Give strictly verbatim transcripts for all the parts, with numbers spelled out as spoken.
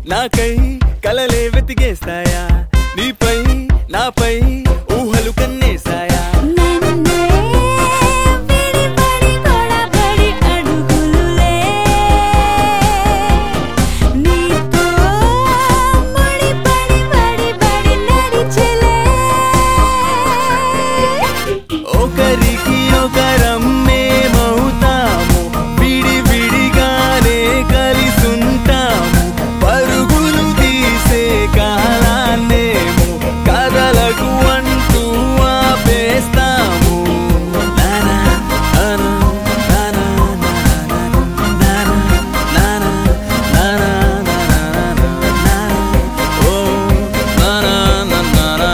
నాకై కలలే వెతికేస్తాయా నీపై నాపై ఊహలు కన్నేసాయా ఒకరికి ఒకరం మేమవుతాము విడి విడిగానే కలిసుంటాము పరుగులు తీసే కాలాన్నేమో కదలకు అంటూ ఆపేస్తాము నానా నానా నానా నానా నానా నానా నానా ఓ నానా నానా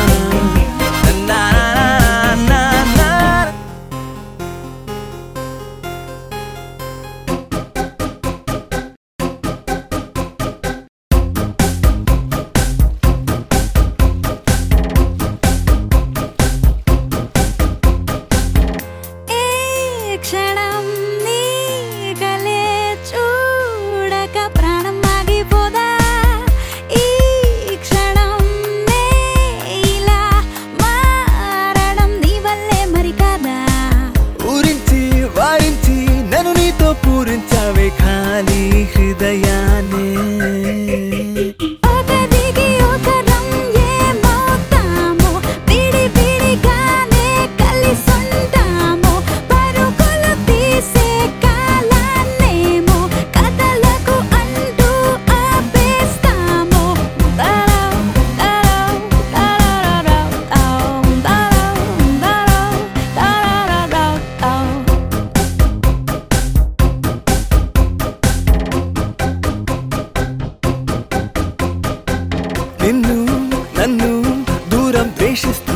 క్షణం నీ కలే చూడక ప్రాణం ఆగిపోదా ఈ క్షణం నే ఇలా మారడం నీ వల్లే మరి కాదా ఊరించి వారించి నన్ను నీతో పూరించావే ఖాళీ హృదయాన్ని ఒక దిగి ఒకరం ఏమవుతాము విడి విడిగానే కలిసుంటాము పరుగులు తీసే కాలాన్నేమో కథలకు అంటూ ఆపేస్తాము దరౌ దరౌ దరరౌ ఔ దరౌ దరౌ దరరౌ ఔ నిన్ను నన్ను దూరం ద్వేషిస్తూ